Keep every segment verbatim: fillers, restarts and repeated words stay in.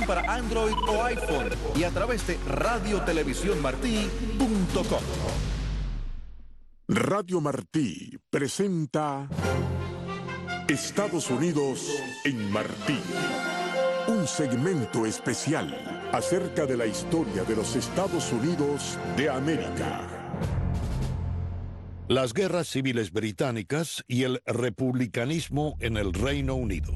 para Android o iPhone y a través de radio televisión martí punto com. Radio Martí presenta Estados Unidos en Martí. Un segmento especial acerca de la historia de los Estados Unidos de América. Las guerras civiles británicas y el republicanismo en el Reino Unido.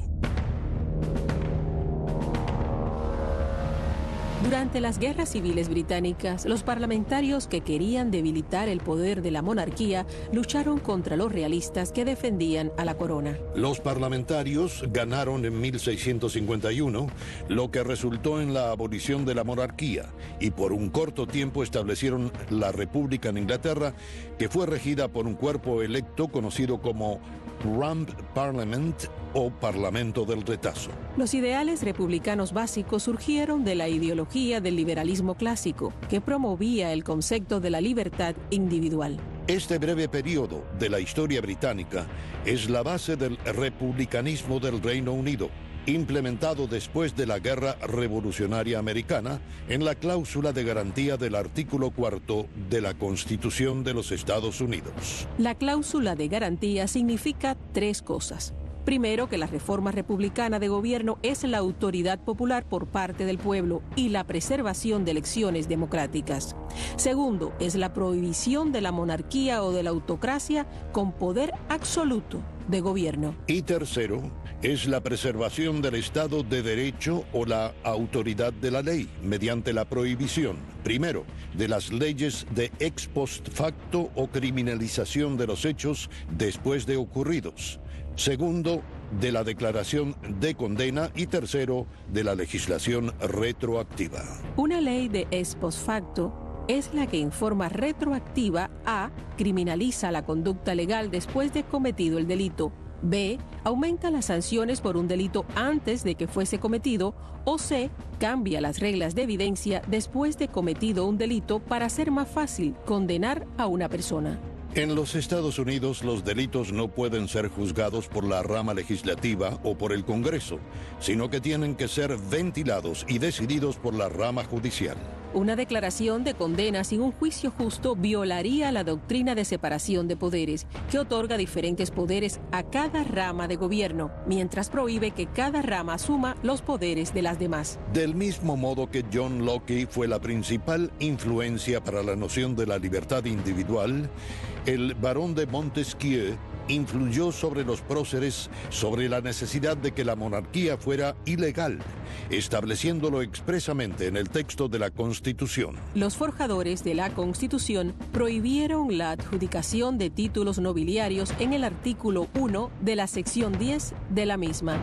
Durante las guerras civiles británicas, los parlamentarios que querían debilitar el poder de la monarquía lucharon contra los realistas que defendían a la corona. Los parlamentarios ganaron en mil seiscientos cincuenta y uno, lo que resultó en la abolición de la monarquía, y por un corto tiempo establecieron la República en Inglaterra, que fue regida por un cuerpo electo conocido como Rump Parliament o Parlamento del Retazo. Los ideales republicanos básicos surgieron de la ideología del liberalismo clásico, que promovía el concepto de la libertad individual. Este breve periodo de la historia británica es la base del republicanismo del Reino Unido, implementado después de la Guerra Revolucionaria Americana en la cláusula de garantía del artículo cuarto de la Constitución de los Estados Unidos. La cláusula de garantía significa tres cosas. Primero, que la reforma republicana de gobierno es la autoridad popular por parte del pueblo y la preservación de elecciones democráticas. Segundo, es la prohibición de la monarquía o de la autocracia con poder absoluto de gobierno. Y tercero, es la preservación del Estado de Derecho o la autoridad de la ley mediante la prohibición, primero, de las leyes de ex post facto o criminalización de los hechos después de ocurridos. Segundo, de la declaración de condena y tercero, de la legislación retroactiva. Una ley de ex post facto es la que en forma retroactiva A. criminaliza la conducta legal después de cometido el delito, B. aumenta las sanciones por un delito antes de que fuese cometido, o C. cambia las reglas de evidencia después de cometido un delito para hacer más fácil condenar a una persona. En los Estados Unidos, los delitos no pueden ser juzgados por la rama legislativa o por el Congreso, sino que tienen que ser ventilados y decididos por la rama judicial. Una declaración de condena sin un juicio justo violaría la doctrina de separación de poderes, que otorga diferentes poderes a cada rama de gobierno, mientras prohíbe que cada rama asuma los poderes de las demás. Del mismo modo que John Locke fue la principal influencia para la noción de la libertad individual, el barón de Montesquieu influyó sobre los próceres sobre la necesidad de que la monarquía fuera ilegal, estableciéndolo expresamente en el texto de la Constitución. Los forjadores de la Constitución prohibieron la adjudicación de títulos nobiliarios en el artículo uno de la sección diez de la misma.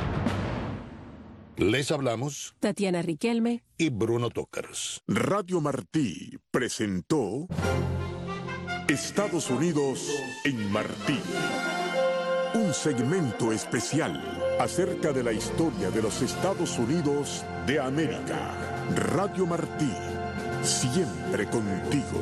Les hablamos Tatiana Riquelme y Bruno Tócars. Radio Martí presentó Estados Unidos en Martí. Un segmento especial acerca de la historia de los Estados Unidos de América. Radio Martí, siempre contigo.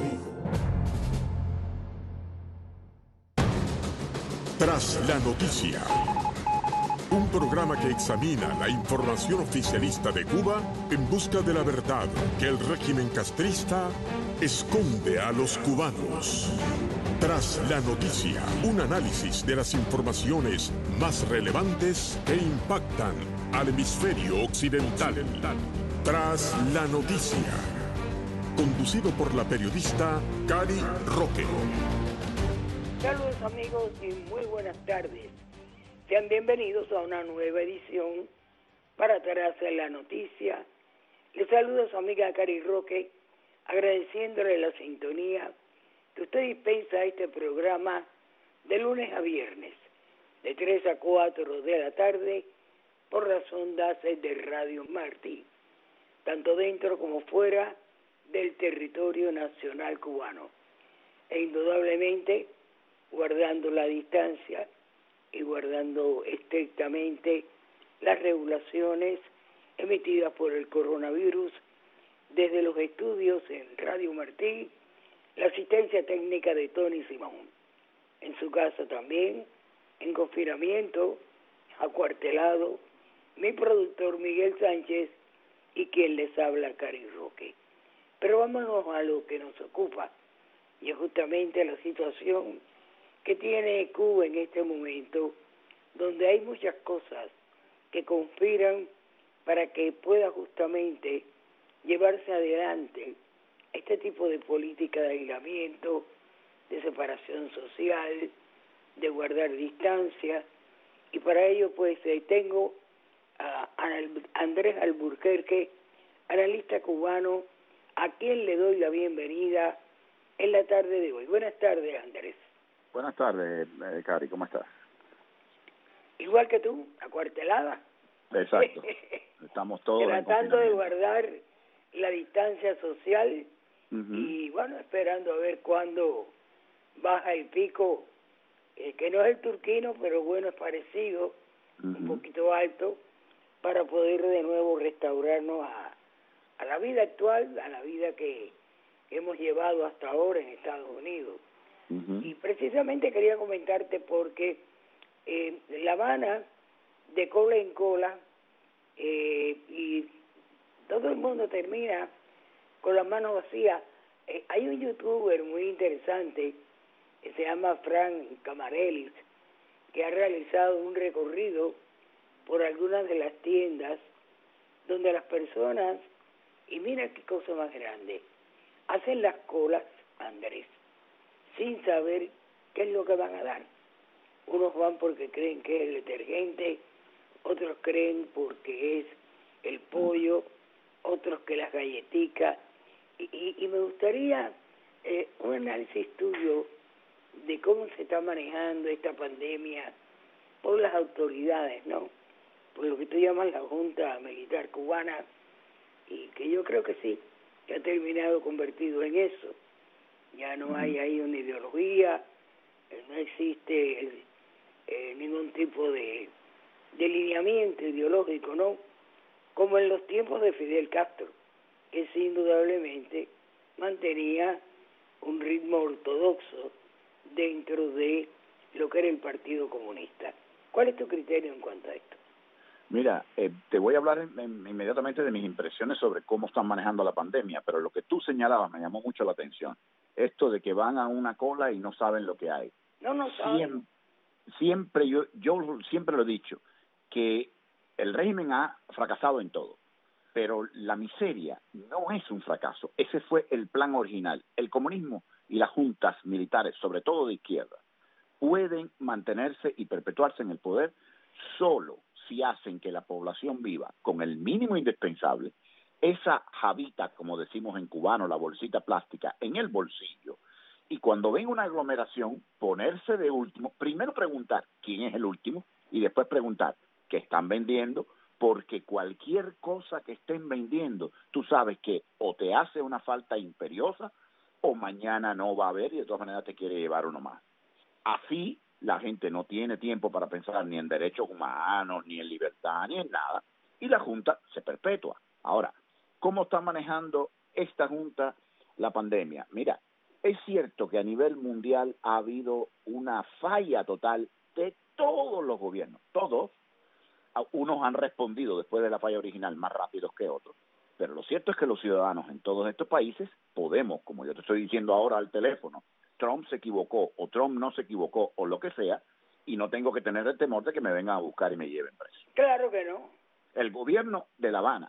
Tras la noticia. Un programa que examina la información oficialista de Cuba en busca de la verdad que el régimen castrista esconde a los cubanos. Tras la noticia, un análisis de las informaciones más relevantes que impactan al hemisferio occidental. Tras la noticia, conducido por la periodista Cari Roque. Saludos amigos y muy buenas tardes. Sean bienvenidos a una nueva edición para Tras la Noticia. Les saluda su amiga Cari Roque, agradeciéndole la sintonía que usted dispensa a este programa de lunes a viernes, de tres a cuatro de la tarde, por las ondas de Radio Martí, tanto dentro como fuera del territorio nacional cubano, e indudablemente guardando la distancia y guardando estrictamente las regulaciones emitidas por el coronavirus desde los estudios en Radio Martí, la asistencia técnica de Tony Simón. En su casa también, en confinamiento, acuartelado, mi productor Miguel Sánchez quien les habla, Cari Roque. Pero vámonos a lo que nos ocupa, y es justamente la situación que tiene Cuba en este momento, donde hay muchas cosas que conspiran para que pueda justamente llevarse adelante este tipo de política de aislamiento, de separación social, de guardar distancia, y para ello pues eh, tengo a Andrés Alburquerque, analista cubano, a quien le doy la bienvenida en la tarde de hoy. Buenas tardes, Andrés. Buenas tardes, eh, Cari, ¿cómo estás? Igual que tú, acuartelada. Exacto. Estamos todos tratando de guardar la distancia social. Uh-huh. Y bueno, esperando a ver cuándo baja el pico, eh, que no es el turquino, pero bueno, es parecido, uh-huh. un poquito alto, para poder de nuevo restaurarnos a, a la vida actual, a la vida que hemos llevado hasta ahora en Estados Unidos. Uh-huh. Y precisamente quería comentarte porque eh, La Habana, de cola en cola, eh, y todo el mundo termina con las manos vacías. Eh, hay un youtuber muy interesante que se llama Frank Camarelis, que ha realizado un recorrido por algunas de las tiendas donde las personas, y mira qué cosa más grande, hacen las colas, Andrés, sin saber qué es lo que van a dar. Unos van porque creen que es el detergente, otros creen porque es el pollo, otros que las galletitas, y, y, y me gustaría eh, un análisis tuyo de cómo se está manejando esta pandemia por las autoridades, ¿no? Por lo que tú llamas la Junta Militar Cubana, y que yo creo que sí, que ha terminado convertido en eso. Ya no hay ahí una ideología, no existe eh, ningún tipo de, de lineamiento ideológico, ¿no? Como en los tiempos de Fidel Castro, que sí, indudablemente mantenía un ritmo ortodoxo dentro de lo que era el Partido Comunista. ¿Cuál es tu criterio en cuanto a esto? Mira, eh, te voy a hablar en, en, inmediatamente de mis impresiones sobre cómo están manejando la pandemia, pero lo que tú señalabas me llamó mucho la atención. Esto de que van a una cola y no saben lo que hay. No, no saben. Siempre, siempre yo, yo siempre lo he dicho, que el régimen ha fracasado en todo, pero la miseria no es un fracaso. Ese fue el plan original. El comunismo y las juntas militares, sobre todo de izquierda, pueden mantenerse y perpetuarse en el poder solo si hacen que la población viva con el mínimo indispensable, esa jabita, como decimos en cubano, la bolsita plástica, en el bolsillo, y cuando ven una aglomeración, ponerse de último, primero preguntar quién es el último, y después preguntar qué están vendiendo, porque cualquier cosa que estén vendiendo, tú sabes que o te hace una falta imperiosa, o mañana no va a haber y de todas maneras te quiere llevar uno más. Así la gente no tiene tiempo para pensar ni en derechos humanos, ni en libertad, ni en nada, y la Junta se perpetúa. Ahora, ¿cómo está manejando esta Junta la pandemia? Mira, es cierto que a nivel mundial ha habido una falla total de todos los gobiernos, todos. Unos han respondido después de la falla original más rápidos que otros, pero lo cierto es que los ciudadanos en todos estos países podemos, como yo te estoy diciendo ahora al teléfono, Trump se equivocó o Trump no se equivocó o lo que sea, y no tengo que tener el temor de que me vengan a buscar y me lleven preso. Claro que no. El gobierno de La Habana,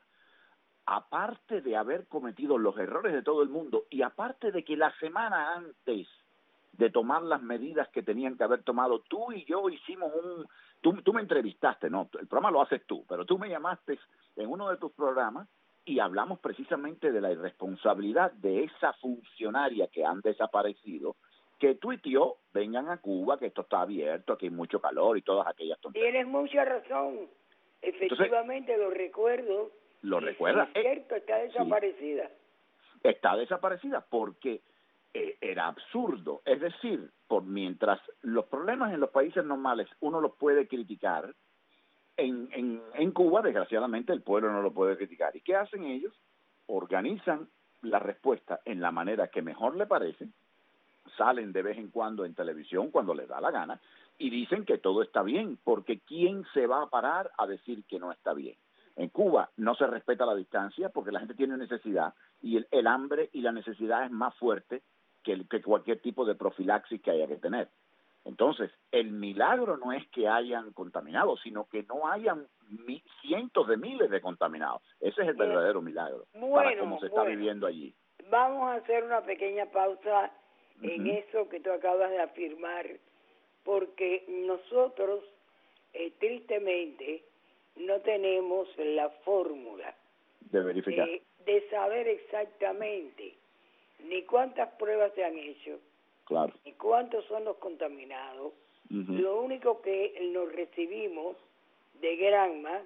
aparte de haber cometido los errores de todo el mundo y aparte de que la semana antes de tomar las medidas que tenían que haber tomado, tú y yo hicimos un... Tú, tú me entrevistaste, no, el programa lo haces tú, pero tú me llamaste en uno de tus programas y hablamos precisamente de la irresponsabilidad de esa funcionaria que han desaparecido, que tuiteó, vengan a Cuba, que esto está abierto, aquí hay mucho calor y todas aquellas tonterías. Tienes mucha razón, efectivamente. Entonces, lo recuerdo. Lo recuerda. Sí, es cierto, está desaparecida. Sí, está desaparecida porque eh, era absurdo, es decir, por mientras los problemas en los países normales uno los puede criticar, En, en, en Cuba, desgraciadamente, el pueblo no lo puede criticar. ¿Y qué hacen ellos? Organizan la respuesta en la manera que mejor le parece, salen de vez en cuando en televisión cuando les da la gana y dicen que todo está bien, porque ¿quién se va a parar a decir que no está bien? En Cuba no se respeta la distancia porque la gente tiene necesidad y el, el hambre y la necesidad es más fuerte que, el, que cualquier tipo de profilaxis que haya que tener. Entonces, el milagro no es que hayan contaminado, sino que no hayan mi, cientos de miles de contaminados. Ese es el verdadero milagro bueno, para cómo se está bueno. viviendo allí. Vamos a hacer una pequeña pausa uh-huh. en eso que tú acabas de afirmar, porque nosotros, eh, tristemente, no tenemos la fórmula de verificar, de, de saber exactamente ni cuántas pruebas se han hecho, claro, ni cuántos son los contaminados. Uh-huh. Lo único que nos recibimos de Granma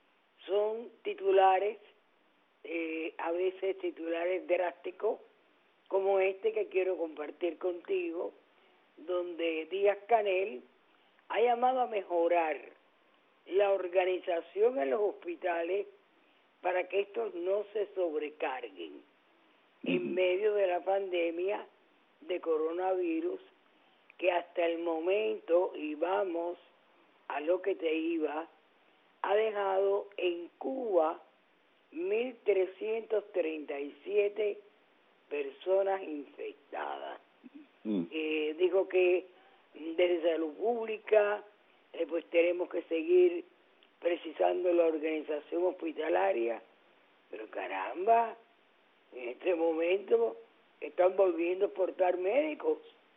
son titulares, eh, a veces titulares drásticos, como este que quiero compartir contigo, donde Díaz-Canel ha llamado a mejorar la organización en los hospitales para que estos no se sobrecarguen uh-huh. en medio de la pandemia de coronavirus, que hasta el momento, y vamos a lo que te iba, ha dejado en Cuba mil trescientas treinta y siete personas infectadas. Uh-huh. Eh, dijo que desde Salud Pública Eh, pues tenemos que seguir precisando la organización hospitalaria, pero caramba, en este momento están volviendo a exportar médicos.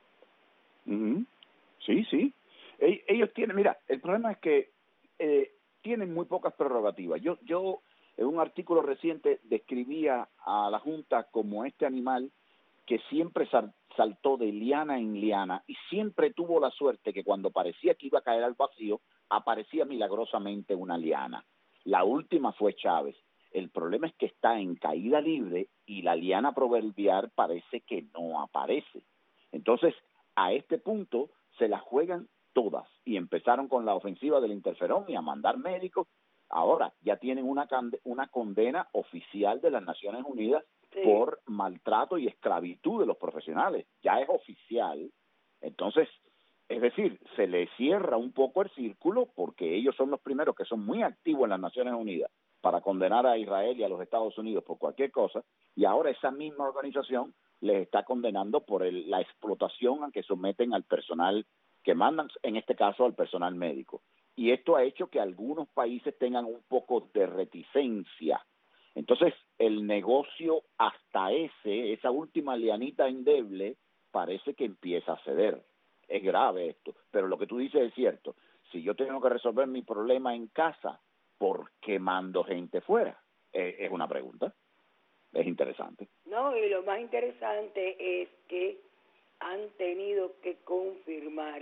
Uh-huh. Sí, sí. E- ellos tienen, mira, el problema es que eh, tienen muy pocas prerrogativas. Yo, yo en un artículo reciente describía a la Junta como este animal que siempre sal, saltó de liana en liana y siempre tuvo la suerte que cuando parecía que iba a caer al vacío, aparecía milagrosamente una liana. La última fue Chávez. El problema es que está en caída libre y la liana proverbial parece que no aparece. Entonces, a este punto se la juegan todas y empezaron con la ofensiva del interferón y a mandar médicos. Ahora ya tienen una, una condena oficial de las Naciones Unidas sí. por maltrato y esclavitud de los profesionales. Ya es oficial. Entonces, es decir, se le cierra un poco el círculo porque ellos son los primeros que son muy activos en las Naciones Unidas para condenar a Israel y a los Estados Unidos por cualquier cosa, y ahora esa misma organización les está condenando por el, la explotación a que someten al personal que mandan, en este caso al personal médico. Y esto ha hecho que algunos países tengan un poco de reticencia. Entonces, el negocio hasta ese, esa última lianita endeble, parece que empieza a ceder. Es grave esto, pero lo que tú dices es cierto. Si yo tengo que resolver mi problema en casa, ¿por qué mando gente fuera? Eh, es una pregunta. Es interesante. No, y lo más interesante es que han tenido que confirmar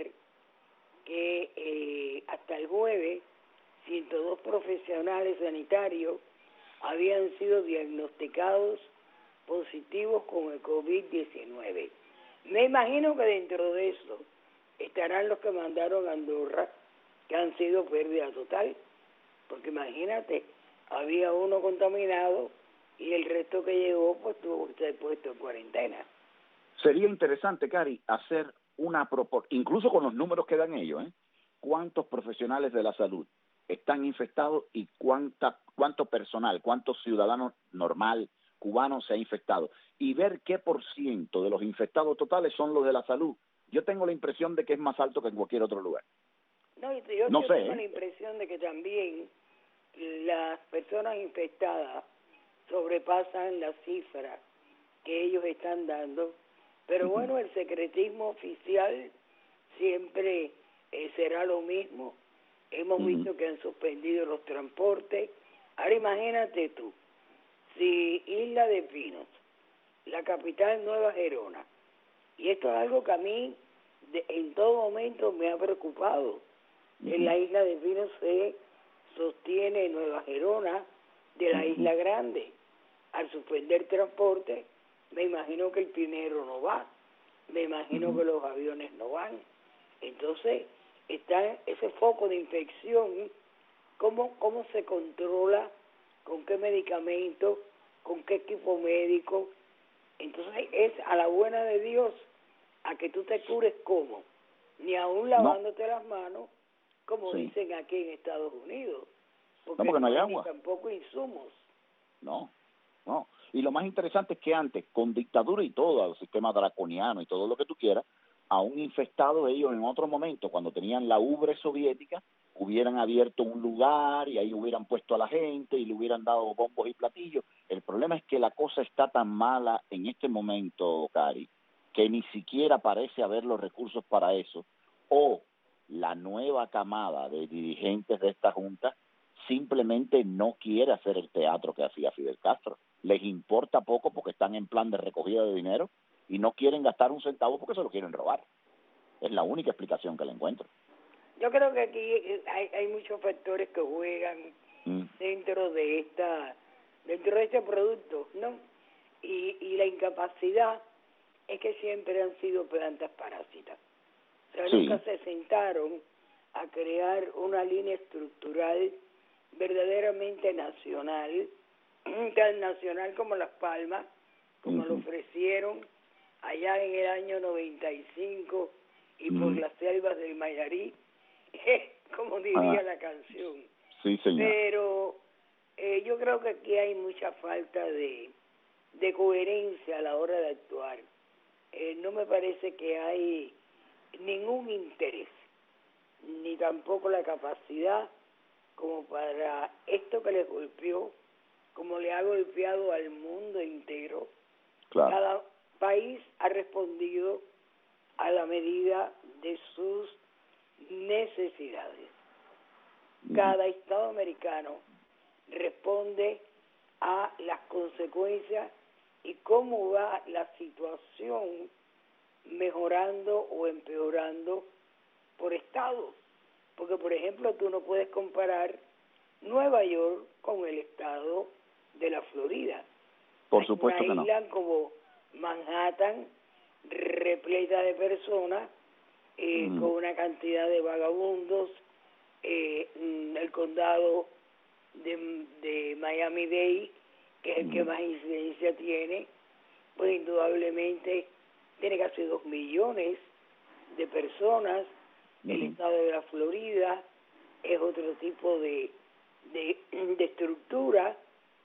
que eh, hasta el jueves ciento dos profesionales sanitarios habían sido diagnosticados positivos con el COVID diecinueve. Me imagino que dentro de eso estarán los que mandaron a Andorra, que han sido pérdida total, porque imagínate, había uno contaminado y el resto que llegó pues tuvo que ser puesto en cuarentena. Sería interesante, Cari, hacer una proporción, incluso con los números que dan ellos, ¿eh? ¿Cuántos profesionales de la salud están infectados y cuánta, cuánto personal, cuántos ciudadanos normal, cubanos se ha infectado? Y ver qué por ciento de los infectados totales son los de la salud. Yo tengo la impresión de que es más alto que en cualquier otro lugar. No, yo, no yo sé, tengo ¿eh? la impresión de que también las personas infectadas sobrepasan la cifra que ellos están dando, pero uh-huh. bueno, el secretismo oficial siempre eh, será lo mismo. Hemos uh-huh. visto que han suspendido los transportes. Ahora imagínate tú, si Isla de Pinos, la capital Nueva Gerona, y esto es algo que a mí de, en todo momento me ha preocupado. Uh-huh. En la Isla de Pinos se sostiene Nueva Gerona de la uh-huh. Isla Grande. Al suspender transporte, me imagino que el Pinero no va, me imagino uh-huh. que los aviones no van. Entonces, está ese foco de infección, ¿cómo, cómo se controla? ¿Con qué medicamento? ¿Con qué equipo médico? Entonces, es a la buena de Dios a que tú te cures como, ni aún lavándote no. las manos, como sí. dicen aquí en Estados Unidos. porque no, porque no hay no agua. Ni tampoco insumos. No, no. Y lo más interesante es que antes, con dictadura y todo, el sistema draconiano y todo lo que tú quieras, aún infestados ellos en otro momento, cuando tenían la ubre soviética, hubieran abierto un lugar y ahí hubieran puesto a la gente y le hubieran dado bombos y platillos. El problema es que la cosa está tan mala en este momento, Cari, que ni siquiera parece haber los recursos para eso, o la nueva camada de dirigentes de esta junta simplemente no quiere hacer el teatro que hacía Fidel Castro. Les importa poco porque están en plan de recogida de dinero y no quieren gastar un centavo porque se lo quieren robar. Es la única explicación que le encuentro. Yo creo que aquí hay, hay muchos factores que juegan mm. dentro de esta dentro de este producto, ¿no? Y, y la incapacidad es que siempre han sido plantas parásitas. O sea, sí. Nunca se sentaron a crear una línea estructural verdaderamente nacional, tan nacional como Las Palmas, como uh-huh. lo ofrecieron allá en el año noventa y cinco y uh-huh. por las selvas del Mayarí, como diría ah. la canción. Sí, señor. Pero eh, yo creo que aquí hay mucha falta de, de coherencia a la hora de actuar. Eh, no me parece que hay ningún interés, ni tampoco la capacidad como para esto que les golpeó, como le ha golpeado al mundo entero. Claro. Cada país ha respondido a la medida de sus necesidades. Cada Estado americano responde a las consecuencias y cómo va la situación mejorando o empeorando por estados. Porque, por ejemplo, tú no puedes comparar Nueva York con el estado de la Florida. Por supuesto que no. Una isla como Manhattan, repleta de personas, eh, mm. con una cantidad de vagabundos, eh, el condado de, de Miami-Dade, que es el mm. que más incidencia tiene, pues indudablemente tiene casi dos millones de personas. Mm. El estado de la Florida es otro tipo de, de, de estructura,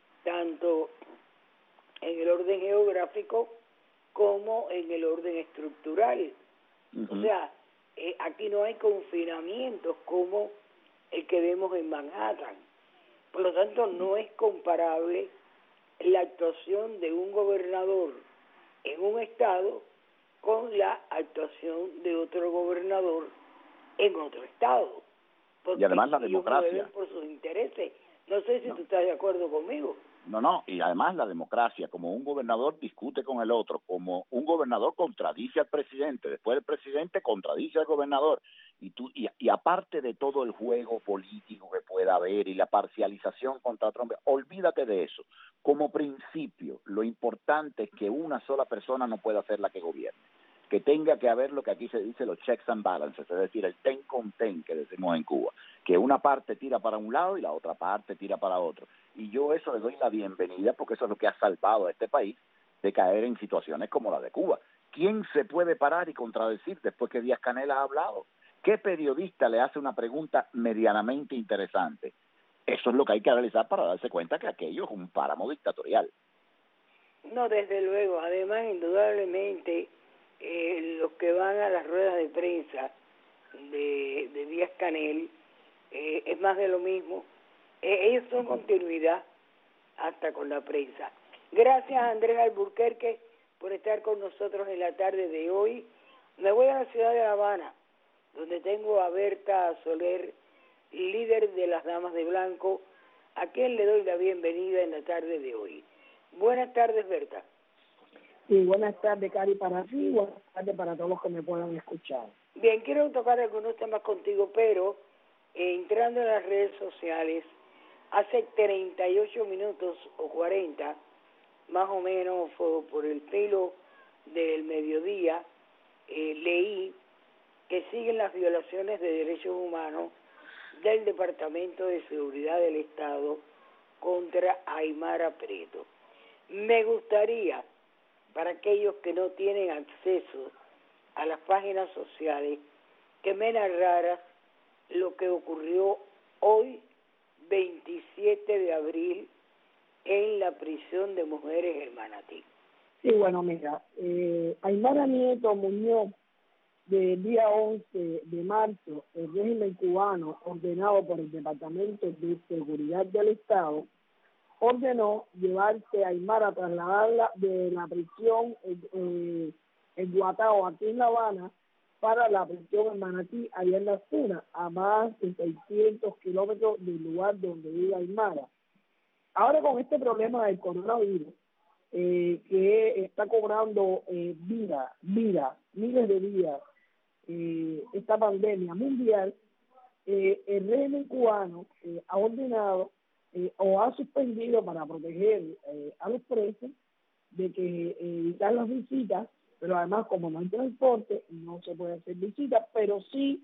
tanto en el orden geográfico como en el orden estructural. Uh-huh. O sea, eh, aquí no hay confinamientos como el que vemos en Manhattan. Por lo tanto, no es comparable la actuación de un gobernador en un estado con la actuación de otro gobernador en otro estado. Porque y además la democracia. Por sus intereses. No sé si no. tú estás de acuerdo conmigo. No, no, y además la democracia, como un gobernador discute con el otro, como un gobernador contradice al presidente, después el presidente contradice al gobernador, y tú y, y aparte de todo el juego político que pueda haber y la parcialización contra Trump, olvídate de eso. Como principio, lo importante es que una sola persona no pueda ser la que gobierne, que tenga que haber lo que aquí se dice los checks and balances, es decir, el ten con ten que decimos en Cuba, que una parte tira para un lado y la otra parte tira para otro. Y yo eso le doy la bienvenida porque eso es lo que ha salvado a este país de caer en situaciones como la de Cuba. ¿Quién se puede parar y contradecir después que Díaz-Canel ha hablado? ¿Qué periodista le hace una pregunta medianamente interesante? Eso es lo que hay que realizar para darse cuenta que aquello es un páramo dictatorial. No, desde luego. Además, indudablemente, eh, los que van a las ruedas de prensa de, de Díaz-Canel eh, es más de lo mismo. Eh, ellos son continuidad hasta con la prensa. Gracias a Andrés Alburquerque por estar con nosotros en la tarde de hoy. Me voy a la ciudad de La Habana, donde tengo a Berta Soler, líder de las Damas de Blanco, a quien le doy la bienvenida en la tarde de hoy. Buenas tardes, Berta. Sí, buenas tardes, Cari, para ti y buenas tardes para todos los que me puedan escuchar. Bien, quiero tocar algunos temas contigo, pero eh, entrando en las redes sociales, hace treinta y ocho minutos o cuarenta, más o menos fue por el filo del mediodía, eh, leí que siguen las violaciones de derechos humanos del Departamento de Seguridad del Estado contra Aymara Prieto. Me gustaría, para aquellos que no tienen acceso a las páginas sociales, que me narraras lo que ocurrió hoy, veintisiete de abril en la prisión de mujeres en Manatí. Sí, bueno, mira, eh, Aymara Nieto Muñoz, del día once de marzo, el régimen cubano, ordenado por el Departamento de Seguridad del Estado, ordenó llevarse a Aymara, trasladarla de la prisión eh, en Guatao, aquí en La Habana, para la prisión en Manatí, allá en Las Tunas, a más de seiscientos kilómetros del lugar donde vive Aymara. Ahora, con este problema del coronavirus, eh, que está cobrando eh, vida, vida, miles de vidas, eh, esta pandemia mundial, eh, el régimen cubano eh, ha ordenado eh, o ha suspendido, para proteger eh, a los presos de que eh, evitar las visitas, pero además, como no hay transporte, no se puede hacer visitas, pero sí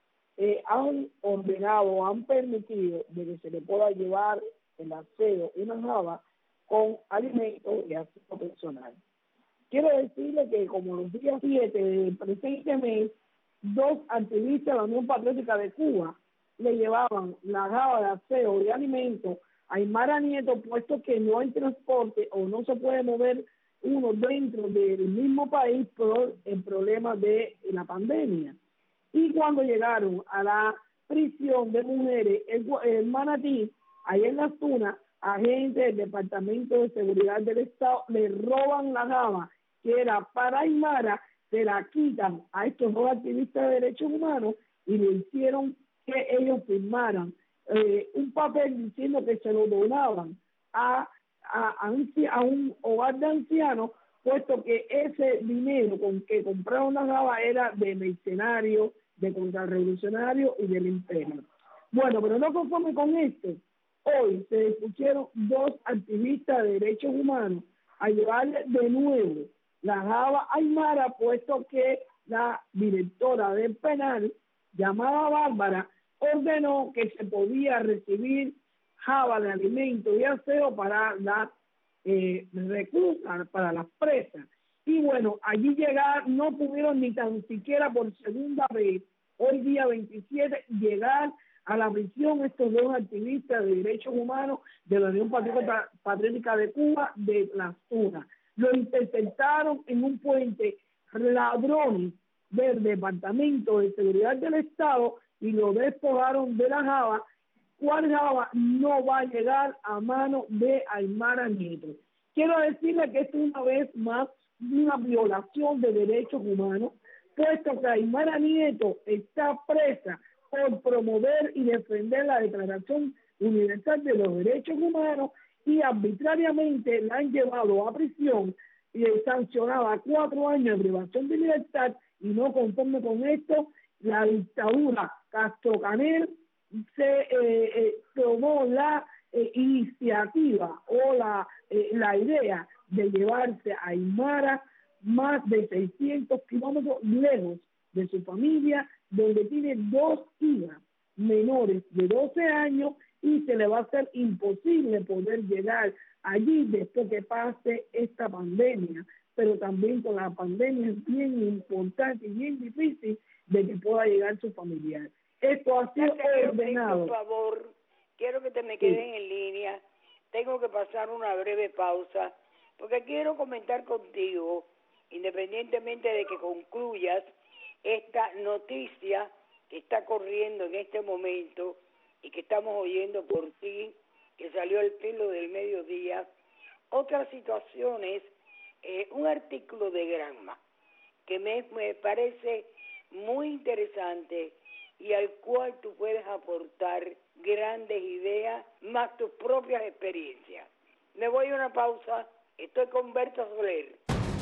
eh, han ordenado, han permitido de que se le pueda llevar el aseo, una java con alimentos y aseo personal. Quiero decirle que como los días siete del presente mes, dos activistas de la Unión Patriótica de Cuba le llevaban la java de aseo y alimentos a Aymara Nieto, puesto que no hay transporte o no se puede mover uno dentro del mismo país por el problema de la pandemia. Y cuando llegaron a la prisión de mujeres en Manatí, ahí en Las Tunas, agentes del Departamento de Seguridad del Estado le roban la java que era para Aymara, se la quitan a estos dos activistas de derechos humanos y le hicieron que ellos firmaran eh, un papel diciendo que se lo donaban a, a, a, un, a un hogar de ancianos, puesto que ese dinero con que compraron la java era de mercenarios, de contrarrevolucionarios y del imperio. Bueno, pero no conforme con esto, hoy se dispusieron dos activistas de derechos humanos a llevarle de nuevo la java a Aymara, puesto que la directora del penal, llamada Bárbara, ordenó que se podía recibir java de alimentos y aseo para las eh, reclusas, para las presas. Y bueno, allí llegar, no pudieron ni tan siquiera por segunda vez, hoy día veintisiete, llegar a la prisión estos dos activistas de derechos humanos de la Unión Patriótica de Cuba de Las Tunas. Lo interceptaron en un puente ladrones del Departamento de Seguridad del Estado y lo despojaron de la java, cuál java no va a llegar a mano de Aymara Nieto. Quiero decirle que esto es una vez más una violación de derechos humanos, puesto que Aymara Nieto está presa por promover y defender la Declaración Universal de los Derechos Humanos y arbitrariamente la han llevado a prisión y sancionada a cuatro años de privación de libertad, y no conforme con esto, la dictadura Castro-Canel se eh, eh, tomó la eh, iniciativa o la, eh, la idea de llevarse a Aymara más de seiscientos kilómetros lejos de su familia, donde tiene dos hijas menores de doce años y se le va a hacer imposible poder llegar allí después que pase esta pandemia. Pero también con la pandemia es bien importante y bien difícil de que pueda llegar su familiar. Esto ha sido ordenado. Por favor, quiero que te me queden sí. en línea. Tengo que pasar una breve pausa porque quiero comentar contigo, independientemente de que concluyas esta noticia que está corriendo en este momento y que estamos oyendo por ti, que salió al filo del mediodía, otras situaciones, eh, un artículo de Granma que me, me parece muy interesante y al cual tú puedes aportar grandes ideas más tus propias experiencias. Me voy a una pausa, estoy con Berta Soler.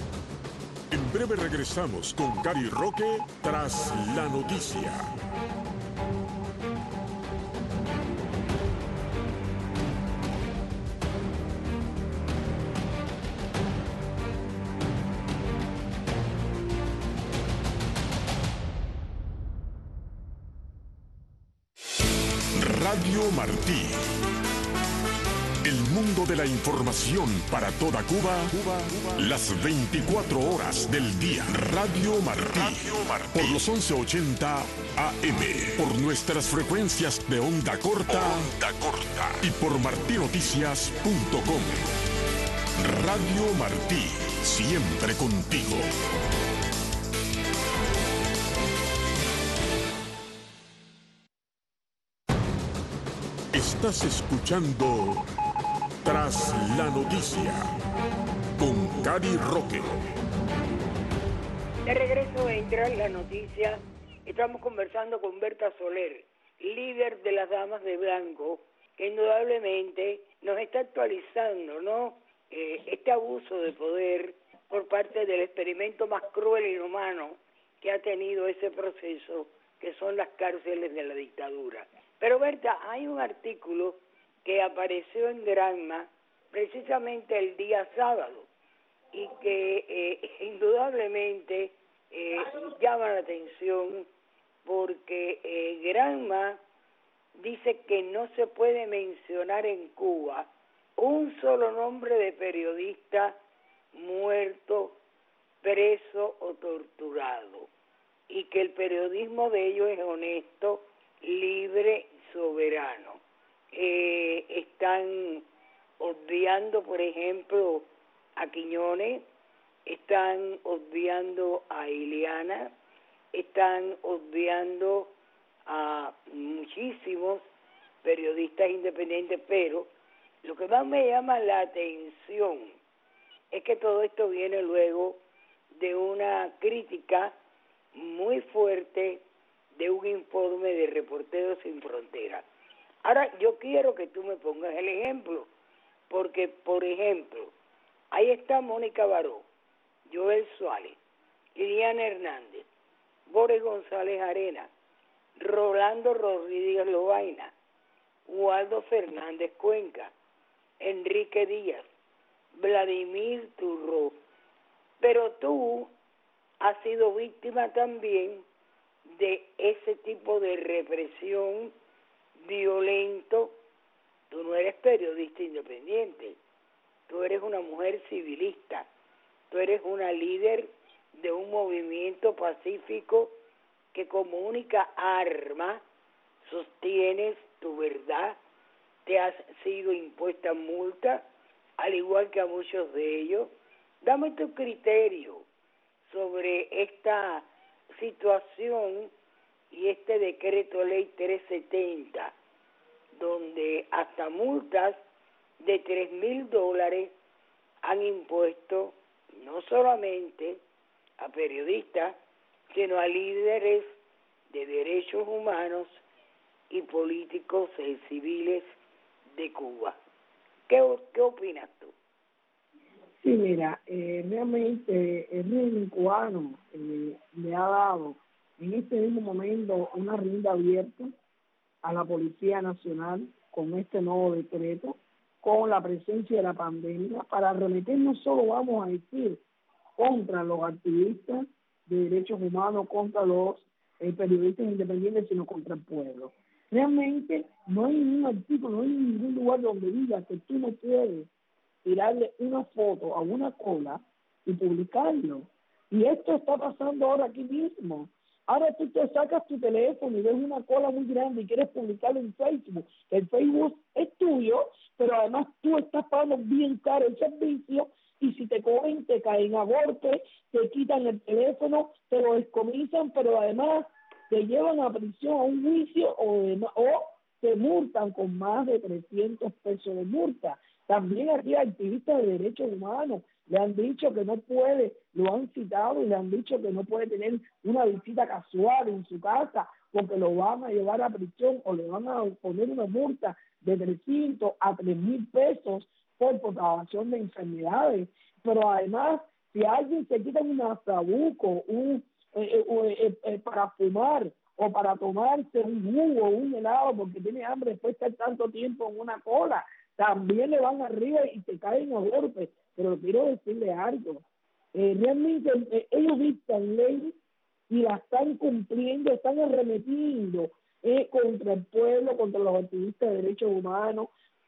En breve regresamos con Cari Roque tras la noticia. Radio Martí, El mundo de la información para toda Cuba, Cuba, Cuba. Las veinticuatro horas del día. Radio Martí. Radio Martí. Por los once ochenta A M. Por nuestras frecuencias de onda corta. Onda corta. Y por martí noticias punto com. Radio Martí. Siempre contigo. Estás escuchando Tras la Noticia con Cari Roque. De regreso a Tras la Noticia, estamos conversando con Berta Soler, líder de las Damas de Blanco, que indudablemente nos está actualizando, ¿no? Eh, este abuso de poder por parte del experimento más cruel e inhumano que ha tenido ese proceso, que son las cárceles de la dictadura. Pero Berta, hay un artículo que apareció en Granma precisamente el día sábado y que eh, indudablemente eh, llama la atención porque eh, Granma dice que no se puede mencionar en Cuba un solo nombre de periodista muerto, preso o torturado, y que el periodismo de ellos es honesto, libre, soberano. Eh, están obviando, por ejemplo, a Quiñones, están obviando a Ileana, están obviando a muchísimos periodistas independientes, pero lo que más me llama la atención es que todo esto viene luego de una crítica muy fuerte de un informe de Reporteros Sin Fronteras. Ahora, yo quiero que tú me pongas el ejemplo, porque, por ejemplo, ahí está Mónica Baró, Joel Suárez, Liliana Hernández, Boris González Arena, Rolando Rodríguez Lobaina, Waldo Fernández Cuenca, Enrique Díaz, Vladimir Turró. Pero tú has sido víctima también de ese tipo de represión violento. Tú no eres periodista independiente, tú eres una mujer civilista, tú eres una líder de un movimiento pacífico que como única arma sostienes tu verdad. Te has sido impuesta multa, al igual que a muchos de ellos. Dame tu criterio sobre esta situación y este decreto ley trescientos setenta, donde hasta multas de tres mil dólares han impuesto no solamente a periodistas, sino a líderes de derechos humanos y políticos y civiles de Cuba. ¿Qué, qué opinas tú? Sí, mira, eh, realmente el régimen cubano eh, le ha dado en este mismo momento una rienda abierta a la Policía Nacional con este nuevo decreto, con la presencia de la pandemia, para arremeter no solo, vamos a decir, contra los activistas de derechos humanos, contra los eh, periodistas independientes, sino contra el pueblo. Realmente no hay ningún artículo, no hay ningún lugar donde diga que tú no puedes tirarle una foto a una cola y publicarlo. Y esto está pasando ahora aquí mismo. Ahora tú te sacas tu teléfono y ves una cola muy grande y quieres publicarlo en Facebook. El Facebook es tuyo, pero además tú estás pagando bien caro el servicio, y si te cogen, te caen a golpes, te quitan el teléfono, te lo descomisan, pero además te llevan a prisión, a un juicio, o, de, o te multan con más de trescientos pesos de multa. También aquí activistas de derechos humanos le han dicho que no puede, lo han citado y le han dicho que no puede tener una visita casual en su casa porque lo van a llevar a prisión o le van a poner una multa de trescientos a tres mil pesos por propagación de enfermedades. Pero además, si alguien se quita un trabuco, un, eh, eh, eh, para fumar o para tomarse un jugo o un helado porque tiene hambre después de estar tanto tiempo en una cola, también le van arriba y se caen a golpes. Pero quiero decirle algo, eh, realmente eh, ellos dictan leyes y la están cumpliendo, están arremetiendo eh, contra el pueblo, contra los activistas de derechos humanos,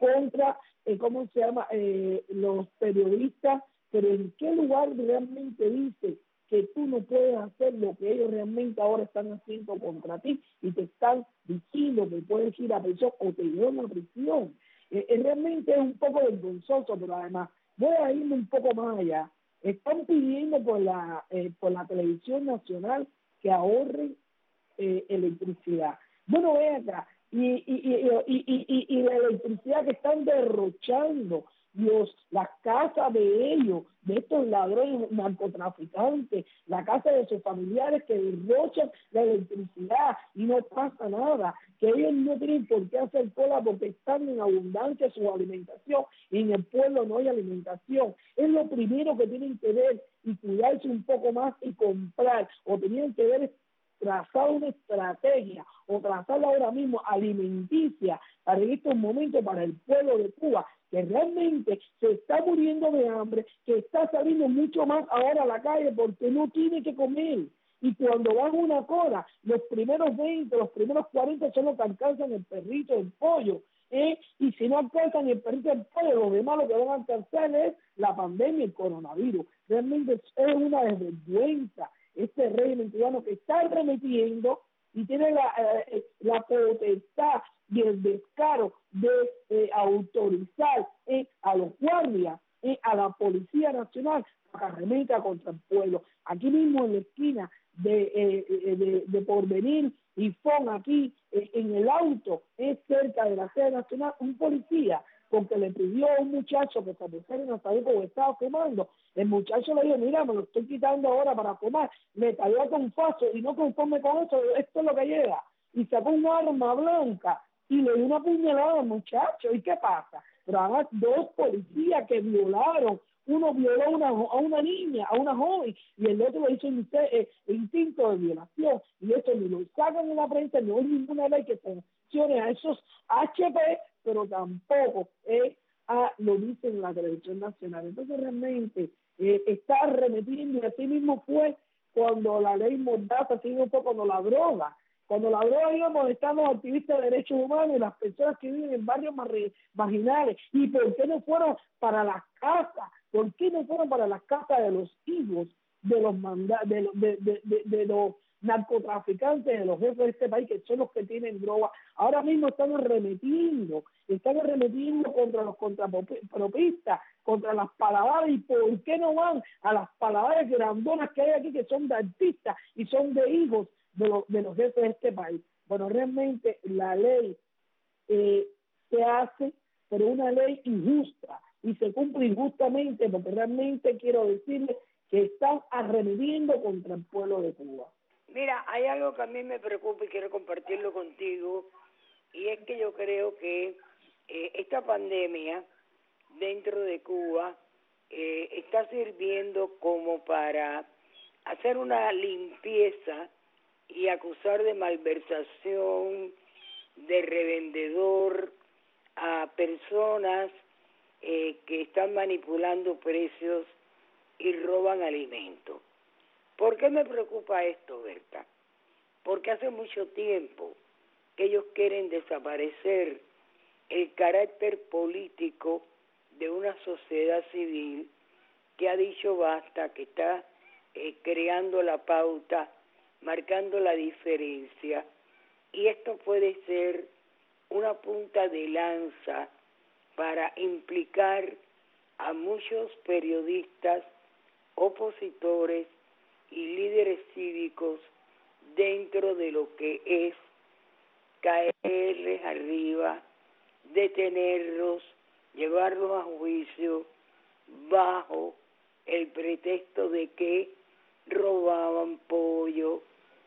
contra, eh, ¿cómo se llama?, eh, los periodistas, pero ¿en qué lugar realmente dice que tú no puedes hacer lo que ellos realmente ahora están haciendo contra ti y te están diciendo que puedes ir a prisión o te llevan a prisión? Eh, eh, realmente es un poco vergonzoso, pero además voy a irme un poco más allá. Están pidiendo por la, eh, por la televisión nacional que ahorren eh, electricidad. Bueno, ve acá, y, y, y, y, y, y la electricidad que están derrochando los, las casas de ellos, de estos ladrones narcotraficantes, la casa de sus familiares que derrochan la electricidad y no pasa nada, que ellos no tienen por qué hacer cola porque están en abundancia su alimentación y en el pueblo no hay alimentación. Es lo primero que tienen que ver y cuidarse un poco más y comprar, o tenían que ver trazar una estrategia o trazarla ahora mismo alimenticia para en estos momentos para el pueblo de Cuba, que realmente se está muriendo de hambre, que está saliendo mucho más ahora a la calle porque no tiene que comer. Y cuando van una cola, los primeros veinte, los primeros cuarenta son los que alcanzan el perrito, el pollo. ¿eh? Y si no alcanzan el perrito, el pollo, lo demás lo que van a alcanzar es la pandemia y el coronavirus. Realmente es una desvergüenza este régimen cubano que está remitiendo y tiene la, eh, la potestad y el descaro de eh, autorizar eh, a los guardias, eh, a la Policía Nacional, para que remita contra el pueblo. Aquí mismo en la esquina de, eh, de, de Porvenir y Fon, aquí eh, en el auto, es cerca de la sede nacional, un policía, porque le pidió a un muchacho que se pusiera en hasta ahí porque estaba fumando. El muchacho le dijo, mira, me lo estoy quitando ahora para fumar. Le cayó con faso y no conforme con eso, esto es lo que llega. Y sacó un arma blanca y le dio una puñalada al muchacho. ¿Y qué pasa? Pero además dos policías que violaron. Uno violó a una, a una niña, a una joven, y el otro le hizo un eh, instinto de violación. Y eso ni lo sacan en la prensa, no hay ninguna ley que sancione a esos H P, pero tampoco eh, a, lo dicen en la televisión nacional. Entonces realmente eh, está arremetiendo, y así mismo fue cuando la ley Mordaza, así mismo fue cuando la droga, cuando la droga iba molestando a los activistas de derechos humanos y las personas que viven en barrios marginales. ¿Y por qué no fueron para las casas? ¿Por qué no fueron para las casas de los hijos de los manda de, de, de, de, de los narcotraficantes, de los jefes de este país, que son los que tienen droga? Ahora mismo están arremetiendo, están arremetiendo contra los contrapropistas, contra las palabras. ¿Y por qué no van a las palabras grandonas que hay aquí, que son de artistas y son de hijos de los, de los jefes de este país? Bueno, realmente la ley eh, se hace, pero una ley injusta, y se cumple injustamente, porque realmente quiero decirle que están arremetiendo contra el pueblo de Cuba. Mira, hay algo que a mí me preocupa y quiero compartirlo contigo, y es que yo creo que eh, esta pandemia dentro de Cuba eh, está sirviendo como para hacer una limpieza y acusar de malversación, de revendedor a personas eh, que están manipulando precios y roban alimentos. ¿Por qué me preocupa esto, Berta? Porque hace mucho tiempo que ellos quieren desaparecer el carácter político de una sociedad civil que ha dicho basta, que está eh, creando la pauta, marcando la diferencia, y esto puede ser una punta de lanza para implicar a muchos periodistas, opositores y líderes cívicos dentro de lo que es caerles arriba, detenerlos, llevarlos a juicio bajo el pretexto de que robaban pollo,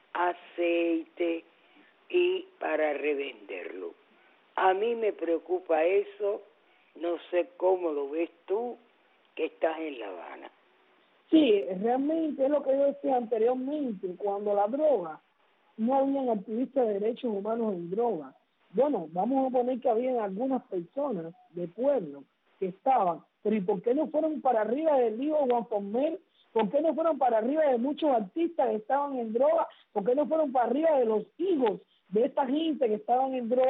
aceite y para revenderlo. A mí me preocupa eso, no sé cómo lo ves tú, que estás en La Habana. Sí, realmente es lo que yo decía anteriormente, cuando la droga, no habían activistas de derechos humanos en droga. Bueno, vamos a poner que habían algunas personas de pueblo que estaban, pero ¿y por qué no fueron para arriba del lío Juan Pomel? ¿Por qué no fueron para arriba de muchos artistas que estaban en droga? ¿Por qué no fueron para arriba de los hijos de esta gente que estaban en droga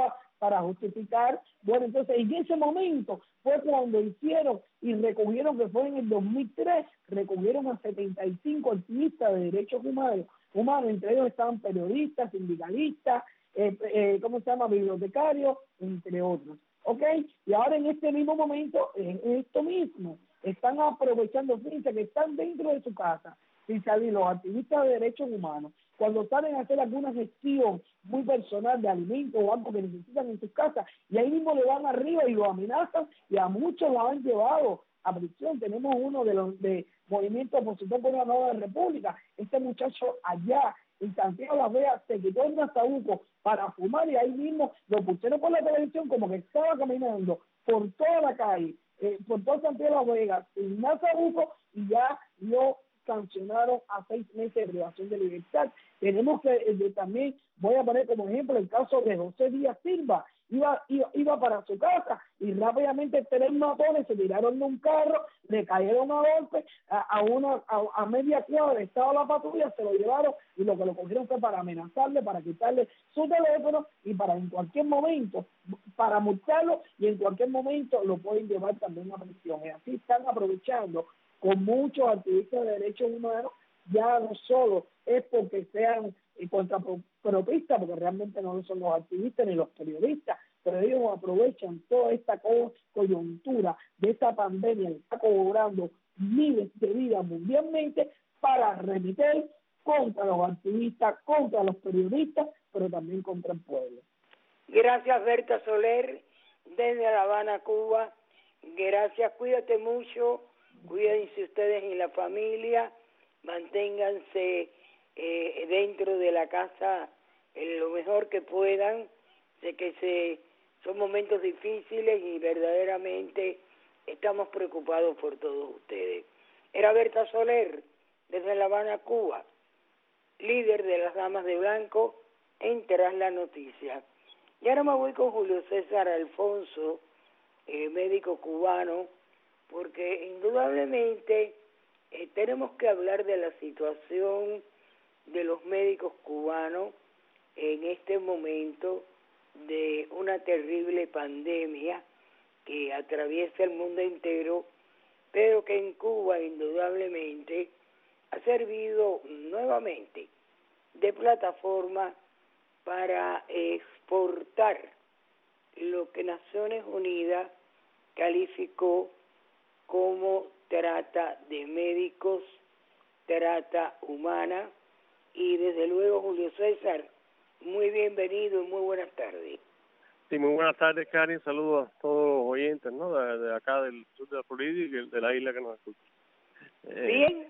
para justificar. Bueno, entonces en ese momento fue cuando hicieron y recogieron, que fue en el dos mil tres, recogieron a setenta y cinco activistas de derechos humanos, humanos entre ellos estaban periodistas, sindicalistas, eh, eh, ¿cómo se llama?, bibliotecarios, entre otros. ¿Ok? Y ahora en este mismo momento, en esto mismo, están aprovechando, fíjense que están dentro de su casa, sin salir los activistas de derechos humanos, cuando salen a hacer alguna gestión muy personal de alimentos o algo que necesitan en sus casas, y ahí mismo le van arriba y lo amenazan, y a muchos lo han llevado a prisión. Tenemos uno de los de Movimiento Opositor por una Nueva República, este muchacho allá en Santiago Las Vegas se quitó el Nazabuco para fumar, y ahí mismo lo pusieron por la televisión como que estaba caminando por toda la calle, eh, por todo Santiago Las Vegas, sin Nazabuco, y ya lo sancionaron a seis meses de privación de libertad. Tenemos que eh, también, voy a poner como ejemplo el caso de José Díaz Silva. Iba, iba, iba para su casa y rápidamente tres matones se tiraron de un carro, le cayeron a golpe a, a una a, a media cuadra estaba la patrulla, se lo llevaron y lo que lo cogieron fue para amenazarle, para quitarle su teléfono y para en cualquier momento, para multarlo, y en cualquier momento lo pueden llevar también a prisión. Y así están aprovechando con muchos activistas de derechos humanos. Ya no solo es porque sean eh, contrapropistas, porque realmente no son los activistas ni los periodistas, pero ellos aprovechan toda esta co coyuntura de esta pandemia que está cobrando miles de vidas mundialmente para remitir contra los activistas, contra los periodistas, pero también contra el pueblo. Gracias, Berta Soler, desde La Habana, Cuba. Gracias, cuídate mucho, cuídense ustedes y la familia, manténganse eh, dentro de la casa eh, lo mejor que puedan. Sé que se, son momentos difíciles y verdaderamente estamos preocupados por todos ustedes. Era Berta Soler, desde La Habana, Cuba, líder de las Damas de Blanco en Tras la Noticia. Y ahora me voy con Julio César Alfonso, eh, médico cubano, porque indudablemente eh, tenemos que hablar de la situación de los médicos cubanos en este momento de una terrible pandemia que atraviesa el mundo entero, pero que en Cuba indudablemente ha servido nuevamente de plataforma para exportar lo que Naciones Unidas calificó como trata de médicos, trata humana. Y desde luego, Julio César, muy bienvenido y muy buenas tardes. Sí, muy buenas tardes, Karin. Saludos a todos los oyentes, ¿no? De, de acá del sur de la Florida y de, de la isla que nos escucha. Eh, Bien,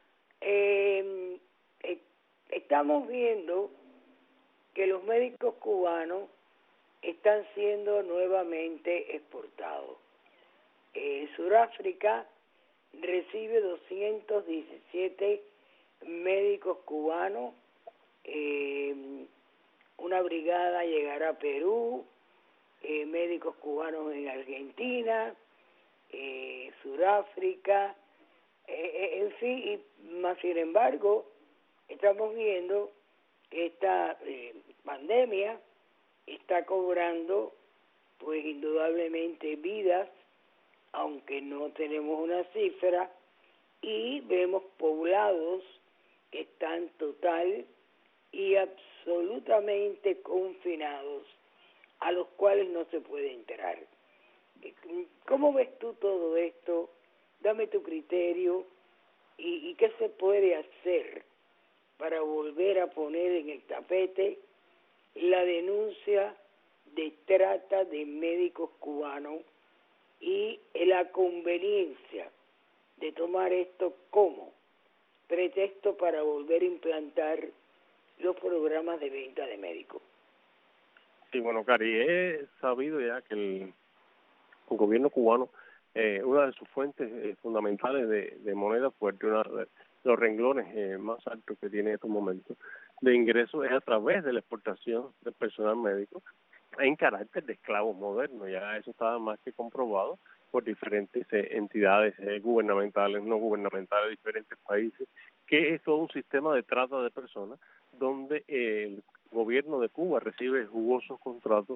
eh, eh, estamos viendo que los médicos cubanos están siendo nuevamente exportados. Eh, Sudáfrica recibe doscientos diecisiete médicos cubanos, eh, una brigada llegará a Perú, eh, médicos cubanos en Argentina, eh, Sudáfrica, eh, eh, en fin, y más sin embargo, estamos viendo que esta eh, pandemia está cobrando, pues indudablemente, vidas, aunque no tenemos una cifra, y vemos poblados que están total y absolutamente confinados, a los cuales no se puede entrar. ¿Cómo ves tú todo esto? Dame tu criterio y, y qué se puede hacer para volver a poner en el tapete la denuncia de trata de médicos cubanos y la conveniencia de tomar esto como pretexto para volver a implantar los programas de venta de médicos. Sí, bueno, Cari, he sabido ya que el, el gobierno cubano, eh, una de sus fuentes eh, fundamentales de, de moneda fuerte, una de los renglones eh, más altos que tiene en estos momentos de ingresos es a través de la exportación del personal médico en carácter de esclavos modernos. Ya eso estaba más que comprobado por diferentes eh, entidades eh, gubernamentales, no gubernamentales de diferentes países, que es todo un sistema de trata de personas donde eh, el gobierno de Cuba recibe jugosos contratos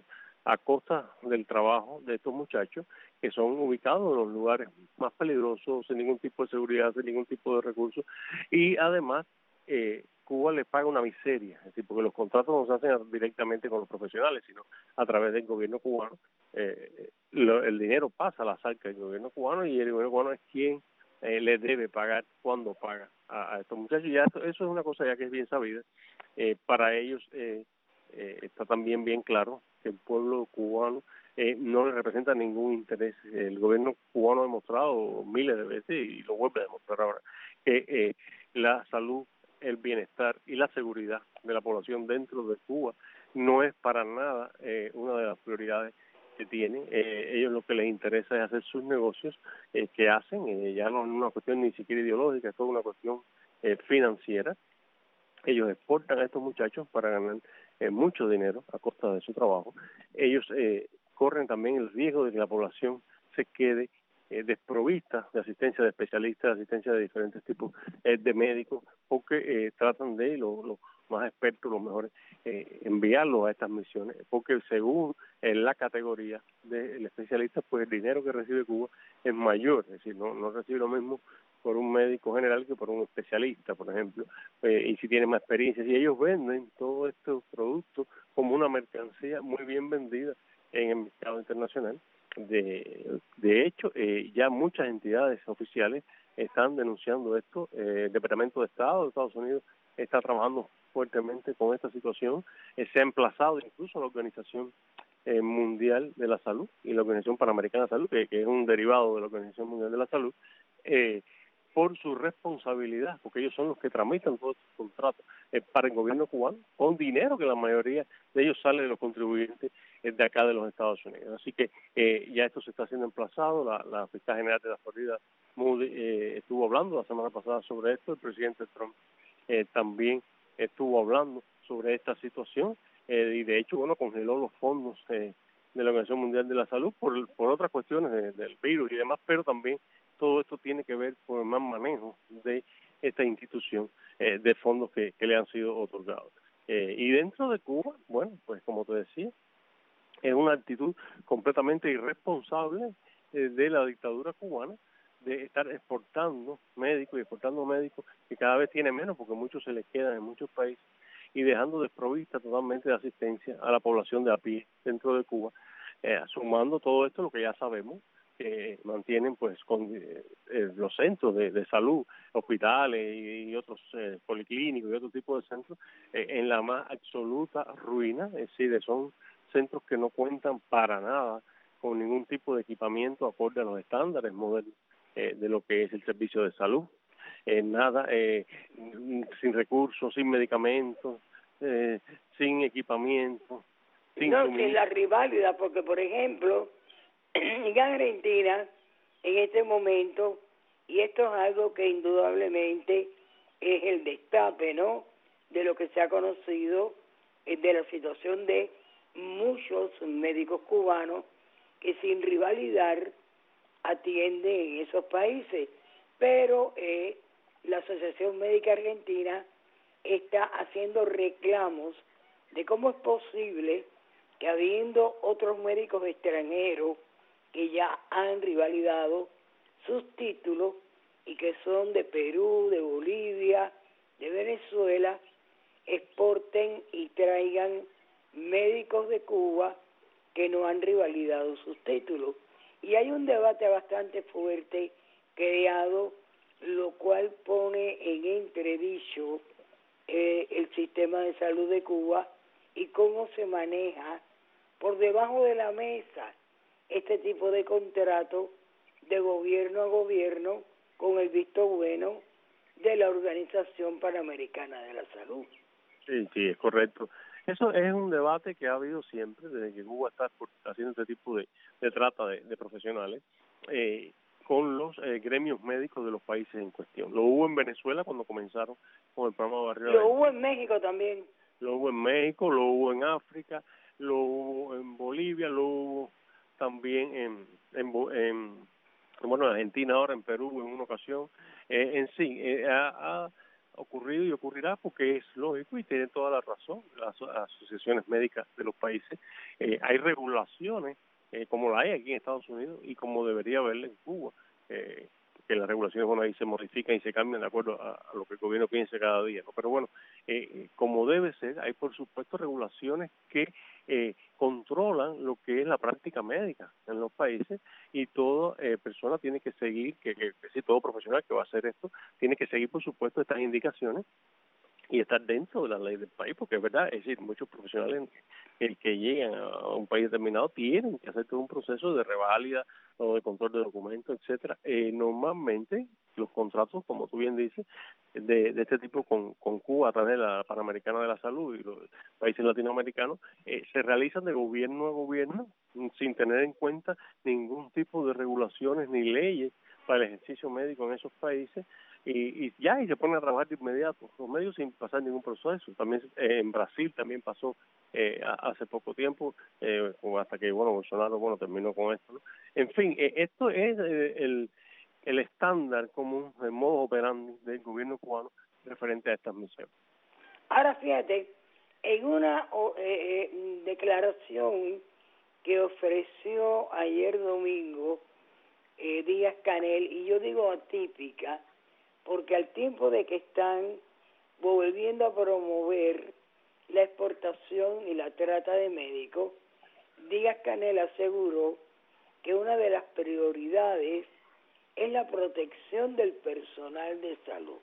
a costa del trabajo de estos muchachos que son ubicados en los lugares más peligrosos, sin ningún tipo de seguridad, sin ningún tipo de recursos, y además eh, Cuba les paga una miseria, es decir, porque los contratos no se hacen directamente con los profesionales, sino a través del gobierno cubano. Eh, lo, el dinero pasa a la arcas del gobierno cubano y el gobierno cubano es quien eh, le debe pagar cuando paga a, a estos muchachos. Ya esto, eso es una cosa ya que es bien sabida. Eh, para ellos eh, eh, está también bien claro que el pueblo cubano eh, no le representa ningún interés. El gobierno cubano ha demostrado miles de veces, y lo vuelve a demostrar ahora, que eh, la salud, el bienestar y la seguridad de la población dentro de Cuba no es para nada eh, una de las prioridades que tienen. Eh, ellos lo que les interesa es hacer sus negocios eh, que hacen, eh, ya no es una cuestión ni siquiera ideológica, es toda una cuestión eh, financiera. Ellos exportan a estos muchachos para ganar eh, mucho dinero a costa de su trabajo. Ellos eh, corren también el riesgo de que la población se quede eh, desprovista de asistencia de especialistas, de asistencia de diferentes tipos eh, de médicos, porque eh, tratan de, los lo más expertos, los mejores, eh, enviarlos a estas misiones, porque según eh, la categoría del especialista, pues el dinero que recibe Cuba es mayor, es decir, no, no recibe lo mismo por un médico general que por un especialista, por ejemplo, eh, y si tienen más experiencia. Y ellos venden todos estos productos como una mercancía muy bien vendida en el mercado internacional. De, de hecho, eh, ya muchas entidades oficiales están denunciando esto. Eh, el Departamento de Estado de Estados Unidos está trabajando fuertemente con esta situación. Eh, se ha emplazado incluso a la Organización eh, Mundial de la Salud y la Organización Panamericana de Salud, que, que es un derivado de la Organización Mundial de la Salud, eh, por su responsabilidad, porque ellos son los que tramitan todos estos contratos eh, para el gobierno cubano, con dinero que la mayoría de ellos sale de los contribuyentes eh, de acá de los Estados Unidos. Así que eh, ya esto se está haciendo emplazado. La, la fiscal general de la Florida, Moody, eh, estuvo hablando la semana pasada sobre esto. El presidente Trump eh, también estuvo hablando sobre esta situación eh, y de hecho, bueno, congeló los fondos eh, de la Organización Mundial de la Salud por, por otras cuestiones de, del virus y demás, pero también todo esto tiene que ver con el mal manejo de esta institución eh, de fondos que, que le han sido otorgados. Eh, y dentro de Cuba, bueno, pues como te decía, es una actitud completamente irresponsable eh, de la dictadura cubana de estar exportando médicos y exportando médicos que cada vez tiene menos porque muchos se les quedan en muchos países y dejando desprovista totalmente de asistencia a la población de a pie dentro de Cuba, eh, sumando todo esto lo que ya sabemos, que mantienen pues con eh, eh, los centros de, de salud, hospitales y, y otros eh, policlínicos y otro tipo de centros eh, en la más absoluta ruina. Es decir, son centros que no cuentan para nada con ningún tipo de equipamiento acorde a los estándares modernos eh, de lo que es el servicio de salud. Eh, nada, eh, sin recursos, sin medicamentos, eh, sin equipamiento, sin no, sin la rivalidad, porque por ejemplo en Argentina, en este momento, y esto es algo que indudablemente es el destape, ¿no?, de lo que se ha conocido eh, de la situación de muchos médicos cubanos que sin rivalidad atienden en esos países, pero eh, la Asociación Médica Argentina está haciendo reclamos de cómo es posible que habiendo otros médicos extranjeros que ya han rivalidado sus títulos y que son de Perú, de Bolivia, de Venezuela, exporten y traigan médicos de Cuba que no han rivalidado sus títulos. Y hay un debate bastante fuerte creado, lo cual pone en entredicho eh, el sistema de salud de Cuba y cómo se maneja por debajo de la mesa este tipo de contrato de gobierno a gobierno con el visto bueno de la Organización Panamericana de la Salud. Sí, sí, es correcto. Eso es un debate que ha habido siempre desde que Cuba está haciendo este tipo de, de trata de, de profesionales eh, con los eh, gremios médicos de los países en cuestión. Lo hubo en Venezuela cuando comenzaron con el programa Barrio. Lo hubo en México también. Lo hubo en México, lo hubo en África, lo hubo en Bolivia, lo hubo también en, en, en bueno, en Argentina ahora, en Perú en una ocasión. Eh, en sí, eh, ha, ha ocurrido y ocurrirá porque es lógico y tienen toda la razón las asociaciones médicas de los países. Eh, hay regulaciones eh, como la hay aquí en Estados Unidos y como debería haberla en Cuba, eh, que las regulaciones, bueno, ahí se modifican y se cambian de acuerdo a, a lo que el gobierno piense cada día, ¿no? Pero bueno, eh, como debe ser, hay por supuesto regulaciones que eh, controlan lo que es la práctica médica en los países y toda eh, persona tiene que seguir, que, que, que sí, todo profesional que va a hacer esto, tiene que seguir por supuesto estas indicaciones y estar dentro de la ley del país, porque es verdad, es decir, muchos profesionales el que llegan a un país determinado tienen que hacer todo un proceso de reválida o de control de documentos, etcétera. Eh, normalmente los contratos, como tú bien dices, de, de este tipo con, con Cuba a través de la Panamericana de la Salud y los países latinoamericanos, eh, se realizan de gobierno a gobierno sin tener en cuenta ningún tipo de regulaciones ni leyes para el ejercicio médico en esos países, y, y ya, y se ponen a trabajar de inmediato, los medios sin pasar ningún proceso. También eh, en Brasil también pasó eh, hace poco tiempo, eh, hasta que, bueno, Bolsonaro, bueno, terminó con esto, ¿no? En fin, eh, esto es eh, el, el estándar común, el modo operandi del gobierno cubano referente a estas misiones. Ahora, fíjate, en una eh, eh, declaración que ofreció ayer domingo eh, Díaz-Canel, y yo digo atípica, porque al tiempo de que están volviendo a promover la exportación y la trata de médicos, Díaz-Canel aseguró que una de las prioridades es la protección del personal de salud,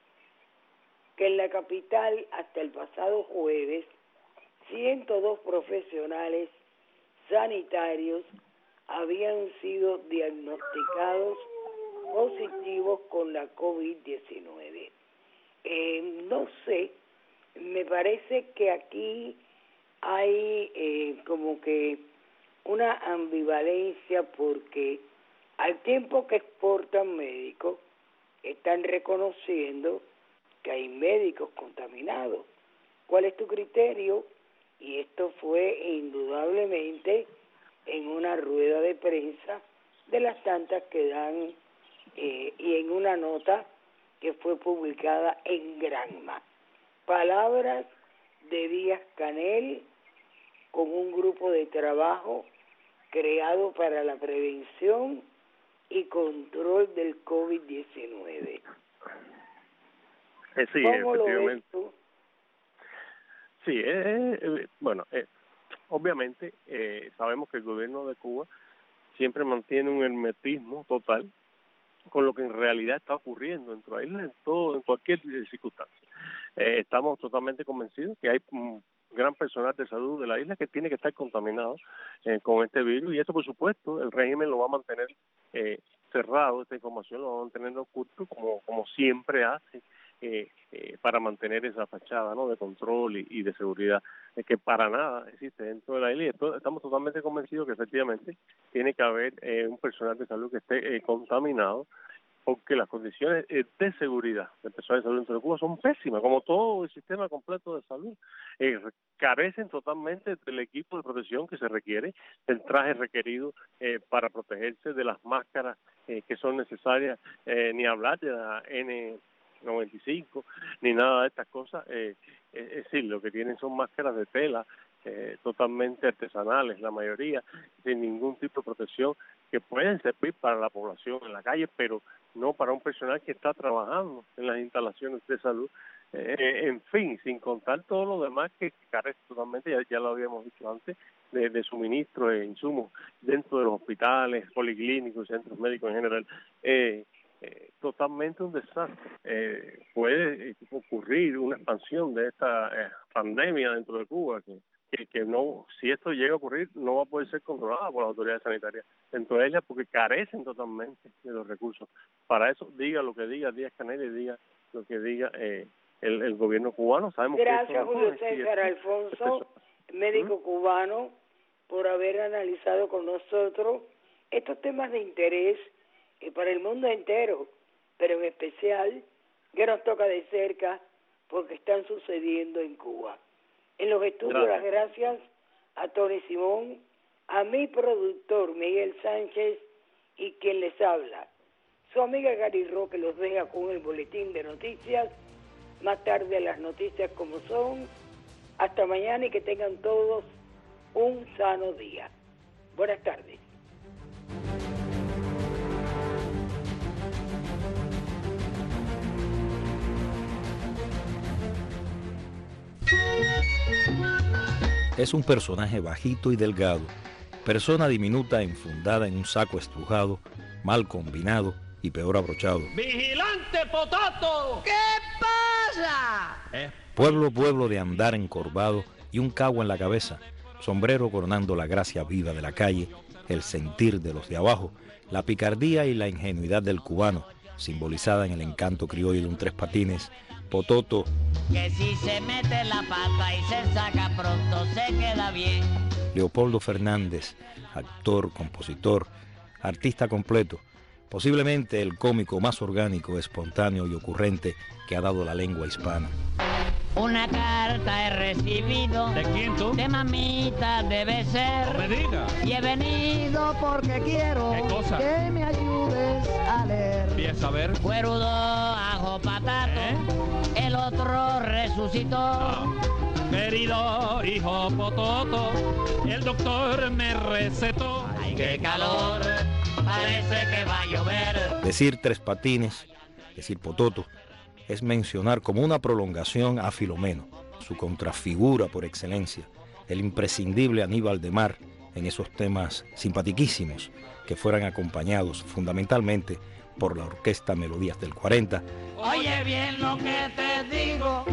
que en la capital hasta el pasado jueves ciento dos profesionales sanitarios habían sido diagnosticados positivos con la COVID diecinueve. Eh, no sé, me parece que aquí hay eh, como que una ambivalencia, porque al tiempo que exportan médicos, están reconociendo que hay médicos contaminados. ¿Cuál es tu criterio? Y esto fue indudablemente en una rueda de prensa de las tantas que dan eh, y en una nota que fue publicada en Granma. Palabras de Díaz-Canel con un grupo de trabajo creado para la prevención y control del COVID diecinueve. Eh, sí, ¿Cómo lo efectivamente. ves tú? Sí, eh, eh, bueno, eh, obviamente eh, sabemos que el gobierno de Cuba siempre mantiene un hermetismo total con lo que en realidad está ocurriendo dentro de la isla, en todo, en cualquier circunstancia. Eh, estamos totalmente convencidos que hay un gran personal de salud de la isla que tiene que estar contaminado eh, con este virus, y esto, por supuesto, el régimen lo va a mantener eh, cerrado, esta información lo va a mantener oculto, como, como siempre hace, eh, eh, para mantener esa fachada, ¿no?, de control y, y de seguridad, eh, que para nada existe dentro de la isla, y esto, estamos totalmente convencidos que efectivamente tiene que haber eh, un personal de salud que esté eh, contaminado, porque las condiciones eh, de seguridad del personal de salud dentro de Cuba son pésimas, como todo el sistema completo de salud. Eh, carecen totalmente del equipo de protección que se requiere, del traje requerido eh, para protegerse, de las máscaras eh, que son necesarias, eh, ni hablar de la N noventa y cinco, ni nada de estas cosas. Eh, es decir, lo que tienen son máscaras de tela, eh, totalmente artesanales, la mayoría, sin ningún tipo de protección, que pueden servir para la población en la calle, pero no para un personal que está trabajando en las instalaciones de salud. Eh, en fin, sin contar todo lo demás que carece totalmente, ya, ya lo habíamos dicho antes, de, de suministro de insumos dentro de los hospitales, policlínicos, centros médicos en general. Eh, eh, totalmente un desastre. Eh, puede ocurrir una expansión de esta eh, pandemia dentro de Cuba, que Que, que no, si esto llega a ocurrir, no va a poder ser controlada por las autoridades sanitarias dentro de ellas, porque carecen totalmente de los recursos. Para eso, diga lo que diga Díaz-Canel y diga lo que diga eh, el, el gobierno cubano. Sabemos Gracias, que Julio César Alfonso, médico ¿Mm? cubano, por haber analizado con nosotros estos temas de interés eh, para el mundo entero, pero en especial que nos toca de cerca porque están sucediendo en Cuba. En los estudios, gracias. Las gracias a Tony Simón, a mi productor Miguel Sánchez y quien les habla, su amiga Gary Roque, los deja con el boletín de noticias Más tarde las noticias como son. Hasta mañana y que tengan todos un sano día. Buenas tardes. Es un personaje bajito y delgado, persona diminuta enfundada en un saco estrujado, mal combinado y peor abrochado. ¡Vigilante Potato! ¿Qué pasa? Eh. Pueblo, pueblo de andar encorvado y un cagua en la cabeza, sombrero coronando la gracia viva de la calle, el sentir de los de abajo, la picardía y la ingenuidad del cubano, simbolizada en el encanto criollo de un tres patines, Pototo. Que si se mete la pata y se saca pronto se queda bien. Leopoldo Fernández, actor, compositor, artista completo, posiblemente el cómico más orgánico, espontáneo y ocurrente que ha dado la lengua hispana. Una carta he recibido. ¿De quién tú? De mamita debe ser. No me digas. Y he venido porque quiero. ¿Qué cosa? Que me ayudes a leer. Empieza a ver. Cuerudo, ajo, patato. ¿Eh? El otro resucitó. No. Querido hijo Pototo, el doctor me recetó. Ay, qué calor, parece que va a llover. Decir tres patines, decir Pototo, es mencionar como una prolongación a Filomeno, su contrafigura por excelencia, el imprescindible Aníbal de Mar en esos temas simpatiquísimos que fueran acompañados fundamentalmente por la orquesta Melodías del cuarenta. Oye bien lo que te digo,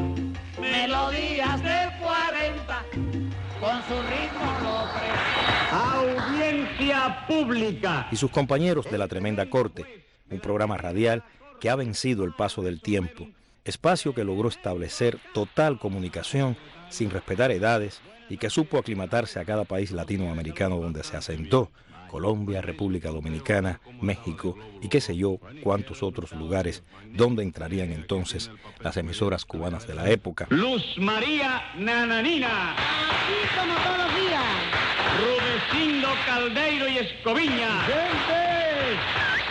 Melodías del cuarenta, con su ritmo lo presenta. Audiencia pública. Y sus compañeros de La Tremenda Corte, un programa radial que ha vencido el paso del tiempo, espacio que logró establecer total comunicación sin respetar edades y que supo aclimatarse a cada país latinoamericano donde se asentó, Colombia, República Dominicana, México y qué sé yo cuántos otros lugares donde entrarían entonces las emisoras cubanas de la época. Luz María Nananina. Así como todos los días. Rudecindo Caldeiro y Escoviña. ¡Gente!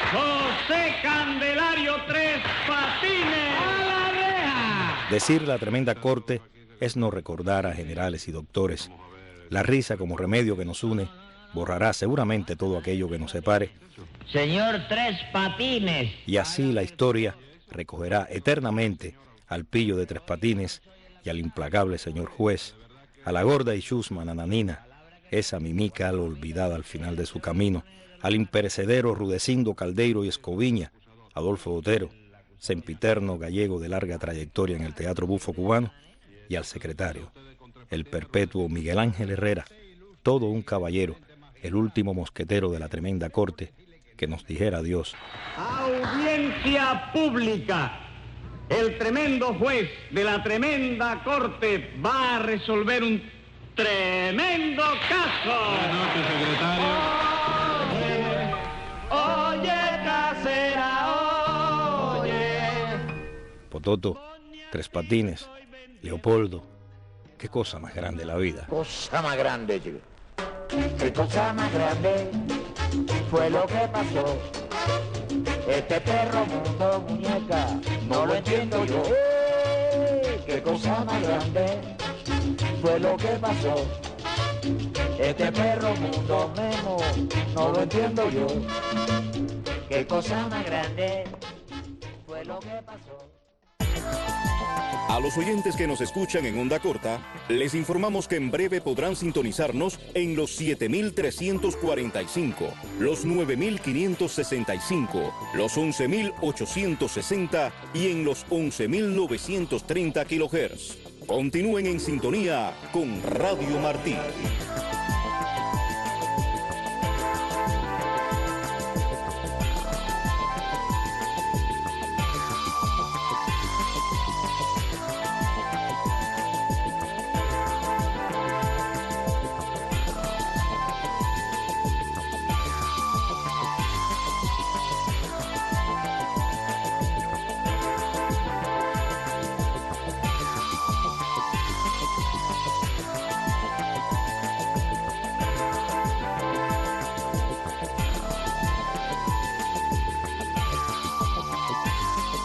José Candelario Tres Patines. ¡A la reja! Decir La Tremenda Corte es no recordar a generales y doctores. La risa como remedio que nos une borrará seguramente todo aquello que nos separe. Señor Tres Patines. Y así la historia recogerá eternamente al pillo de Tres Patines y al implacable señor juez, a la gorda y chusma Nananina, esa mimica olvidada al final de su camino, al imperecedero Rudecindo Caldeiro y Escoviña, Adolfo Otero, sempiterno gallego de larga trayectoria en el teatro bufo cubano, y al secretario, el perpetuo Miguel Ángel Herrera, todo un caballero, el último mosquetero de La Tremenda Corte, que nos dijera adiós. Audiencia pública. El tremendo juez de La Tremenda Corte va a resolver un tremendo caso. Buenas noches, secretario. Oye, oye, casera, oye. Pototo, Tres Patines, Leopoldo, qué cosa más grande la vida. Cosa más grande, chico. Qué cosa más grande fue lo que pasó. Este perro mundo, muñeca, no lo entiendo yo. ¡Eh! Qué cosa más grande fue lo que pasó. Este perro mundo, Memo, no lo entiendo yo. Qué cosa más grande fue lo que pasó. A los oyentes que nos escuchan en onda corta, les informamos que en breve podrán sintonizarnos en los siete mil trescientos cuarenta y cinco, los nueve mil quinientos sesenta y cinco, los once mil ochocientos sesenta y en los once mil novecientos treinta kilohertz. Continúen en sintonía con Radio Martí.